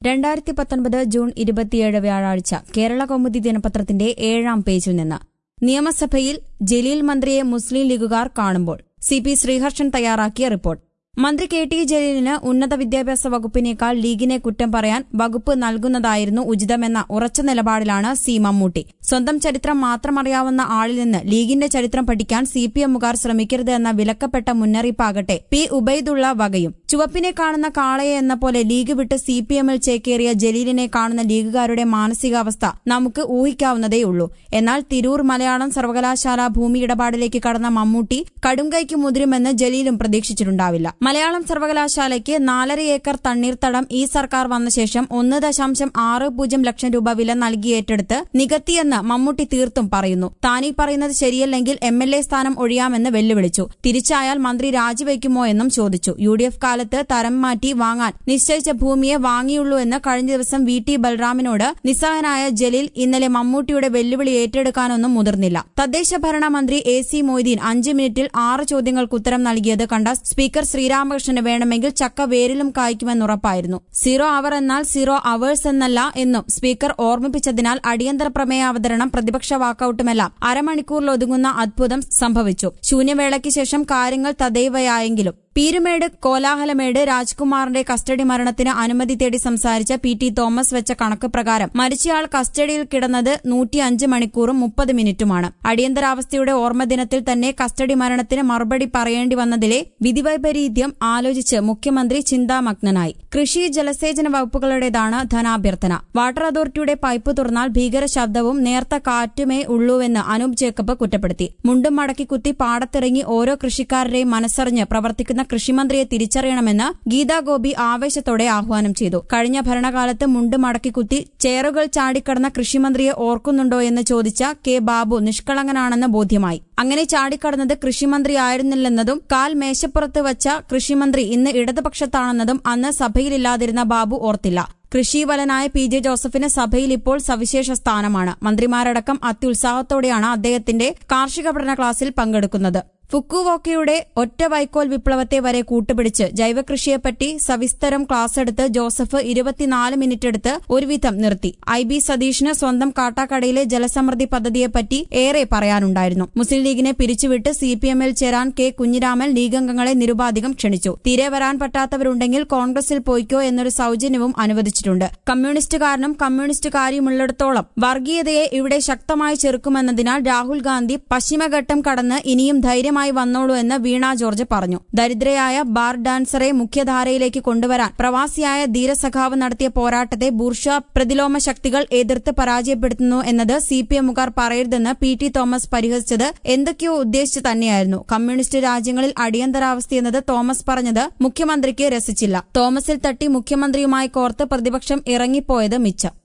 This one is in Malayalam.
2019 ജൂൺ 27 വ്യാഴാഴ്ച കേരള കൗമുദി ദിനപത്രത്തിന്റെ 7-ാം പേജിൽ നിന്ന് നിയമസഭയിൽ ജലീൽ മന്ത്രിയെ മുസ്ലിം ലീഗുകാർ കാണുമ്പോൾ CP ശ്രീഹർഷൻ തയ്യാറാക്കിയ റിപ്പോർട്ട്. മന്ത്രി KT ജലീലിന് ഉന്നത വിദ്യാഭ്യാസ വകുപ്പിനേക്കാൾ ലീഗിനെ കുറ്റം പറയാൻ വകുപ്പ് നൽകുന്നതായിരുന്നു ഉചിതമെന്ന ഉറച്ച നിലപാടിലാണ് C. മമ്മൂട്ടി. സ്വന്തം ചരിത്രം മാത്രമറിയാവുന്ന ആളിൽ നിന്ന് ലീഗിന്റെ ചരിത്രം പഠിക്കാൻ CPMുകാർ ശ്രമിക്കരുത് എന്ന വിലക്കപ്പെട്ട മുന്നറിയിപ്പാകട്ടെ P. ഉബൈദുള്ള വകയും. ചുവപ്പിനെ കാണുന്ന കാളയെ എന്ന പോലെ ലീഗ് വിട്ട് CPMൽ ചേക്കേറിയ ജലീലിനെ കാണുന്ന ലീഗുകാരുടെ മാനസികാവസ്ഥ നമുക്ക് ഊഹിക്കാവുന്നതേയുള്ളൂ. എന്നാൽ തിരൂർ മലയാളം സർവകലാശാല ഭൂമി ഇടപാടിലേക്ക് കടന്ന മമ്മൂട്ടി കടുംകൈക്ക് മുതിരുമെന്ന് ജലീലും പ്രതീക്ഷിച്ചിട്ടുണ്ടാവില്ല. മലയാളം സർവകലാശാലയ്ക്ക് 4.5 ഏക്കർ തണ്ണീർത്തടം ഈ സർക്കാർ വന്ന ശേഷം 1.60 ലക്ഷം രൂപ വില നൽകി ഏറ്റെടുത്ത് നികത്തിയെന്ന് മമ്മൂട്ടി തീർത്തും പറയുന്നു. താനീ പറയുന്നത് ശരിയല്ലെങ്കിൽ MLA സ്ഥാനം ഒഴിയാമെന്ന് വെല്ലുവിളിച്ചു. തിരിച്ചായാൽ മന്ത്രി രാജിവെക്കുമോ എന്നും ചോദിച്ചു. UDF കാലത്ത് തരം മാറ്റി വാങ്ങാൻ നിശ്ചയിച്ച ഭൂമിയെ വാങ്ങിയുള്ളൂ എന്ന് കഴിഞ്ഞ ദിവസം VT ബൽറാമിനോട് നിസ്സഹായനായ ജലീൽ ഇന്നലെ മമ്മൂട്ടിയുടെ വെല്ലുവിളി ഏറ്റെടുക്കാനൊന്നും മുതിർന്നില്ല. തദ്ദേശ ഭരണ മന്ത്രി AC മൊയ്തീൻ 5 മിനിറ്റിൽ 6 ചോദ്യങ്ങൾക്ക് ഉത്തരം നൽകിയത് കണ്ട സ്പീക്കർ ശ്രീരാമകൃഷ്ണന് വേണമെങ്കിൽ ചക്ക വേരിലും കായ്ക്കുമെന്നുറപ്പായിരുന്നു. 0 അവർ എന്നാൽ 0 അവേഴ്സ് എന്നല്ല എന്നും സ്പീക്കർ ഓർമ്മിപ്പിച്ചതിനാൽ അടിയന്തര പ്രമേയ അവതരണം പ്രതിപക്ഷ വാക്കൌട്ടുമെല്ലാം അരമണിക്കൂറിലൊതുങ്ങുന്ന അദ്ഭുതം സംഭവിച്ചു. ശൂന്യവേളയ്ക്ക് ശേഷം കാര്യങ്ങൾ തദൈവയായെങ്കിലും പീരുമേട് കോലാഹലമേട് രാജ്കുമാറിന്റെ കസ്റ്റഡി മരണത്തിന് അനുമതി തേടി സംസാരിച്ച PT തോമസ് വെച്ച കണക്ക് പ്രകാരം മരിച്ചയാൾ കസ്റ്റഡിയിൽ കിടന്നത് 105 മണിക്കൂറും 30 മിനിറ്റുമാണ്. അടിയന്തരാവസ്ഥയുടെ ഓർമ്മദിനത്തിൽ തന്നെ കസ്റ്റഡി മരണത്തിന് മറുപടി പറയേണ്ടി വന്നതിലെ വിധിവൈപരീത്യം ആലോചിച്ച് മുഖ്യമന്ത്രി ചിന്താമഗ്നനായി. കൃഷി ജലസേചന വകുപ്പുകളുടേതാണ് ധനാഭ്യർത്ഥന. വാട്ടർ അതോറിറ്റിയുടെ പൈപ്പ് തുറന്നാൽ ഭീകര ശബ്ദവും നേർത്ത കാറ്റുമേ ഉള്ളൂവെന്ന് അനൂപ് ജേക്കബ് കുറ്റപ്പെടുത്തി. മുണ്ടും മടക്കി കുത്തി പാടത്തിറങ്ങി ഓരോ കൃഷിക്കാരുടെയും മനസ്സറിഞ്ഞ് പ്രവർത്തിക്കുന്ന കൃഷിമന്ത്രിയെ തിരിച്ചറിയണമെന്ന് ഗീതാ ഗോപി ആവേശത്തോടെ ആഹ്വാനം ചെയ്തു. കഴിഞ്ഞ ഭരണകാലത്ത് മുണ്ട് മടക്കിക്കുത്തി ചെയറുകൾ ചാടിക്കടന്ന കൃഷിമന്ത്രിയെ ഓർക്കുന്നുണ്ടോ എന്ന് ചോദിച്ച K. ബാബു നിഷ്കളങ്കനാണെന്ന് ബോധ്യമായി. അങ്ങനെ ചാടിക്കടന്നത് കൃഷിമന്ത്രിയായിരുന്നില്ലെന്നതും കാൽ മേശപ്പുറത്ത് വച്ച കൃഷിമന്ത്രി ഇന്ന് ഇടതുപക്ഷത്താണെന്നതും അന്ന് സഭയിലില്ലാതിരുന്ന ബാബു ഓർത്തില്ല. കൃഷിവലനായ PJ ജോസഫിന് സഭയിൽ ഇപ്പോൾ സവിശേഷ സ്ഥാനമാണ്. മന്ത്രിമാരടക്കം അത്യുത്സാഹത്തോടെയാണ് അദ്ദേഹത്തിന്റെ കാർഷിക പഠന ക്ലാസ്സിൽ പങ്കെടുക്കുന്നത്. ഫുക്കുവോക്കയുടെ ഒറ്റ വൈക്കോൽ വിപ്ലവത്തെ വരെ കൂട്ടുപിടിച്ച് ജൈവകൃഷിയെപ്പറ്റി സവിസ്തരം ക്ലാസ്സെടുത്ത് ജോസഫ് 24 മിനിറ്റെടുത്ത് ഒരുവിധം നിർത്തി. IB സതീഷിന് സ്വന്തം കാട്ടാക്കടയിലെ ജലസമൃദ്ധി പദ്ധതിയെപ്പറ്റി ഏറെ പറയാനുണ്ടായിരുന്നു. മുസ്ലിം ലീഗിനെ പിരിച്ചുവിട്ട് CPMൽ ചേരാൻ K. കുഞ്ഞിരാമൻ ലീഗംഗങ്ങളെ നിരുപാധികം ക്ഷണിച്ചു. തീരെ വരാൻ പറ്റാത്തവരുണ്ടെങ്കിൽ കോൺഗ്രസിൽ പോയിക്കോ എന്നൊരു സൌജന്യവും അനുവദിച്ചിട്ടുണ്ട്. കമ്മ്യൂണിസ്റ്റുകാരനും കമ്മ്യൂണിസ്റ്റുകാരിയുമുള്ളിടത്തോളം വർഗീയതയെ ഇവിടെ ശക്തമായി ചെറുക്കുമെന്നതിനാൽ രാഹുൽ ഗാന്ധി പശ്ചിമഘട്ടം കടന്ന് ഇനിയും ധൈര്യം വന്നോളൂ എന്ന് വീണ ജോർജ് പറഞ്ഞു. ദരിദ്രയായ ബാർ ഡാൻസറെ മുഖ്യധാരയിലേക്ക് കൊണ്ടുവരാൻ പ്രവാസിയായ ധീരസഖാവ് നടത്തിയ പോരാട്ടത്തെ ബൂർഷ്വാ പ്രതിലോമ ശക്തികൾ എതിർത്ത് പരാജയപ്പെടുത്തുന്നു എന്നത് CPMുകാർ പറയരുതെന്ന് PT തോമസ് പരിഹസിച്ചത് എന്തൊക്കെയോ ഉദ്ദേശിച്ച് തന്നെയായിരുന്നു. കമ്മ്യൂണിസ്റ്റ് രാജ്യങ്ങളിൽ അടിയന്തരാവസ്ഥയെന്നത് തോമസ് പറഞ്ഞത് മുഖ്യമന്ത്രിക്ക് രസിച്ചില്ല. തോമസിൽ തട്ടി മുഖ്യമന്ത്രിയുമായി കോർത്ത് പ്രതിപക്ഷം ഇറങ്ങിപ്പോയത് മിച്ചം.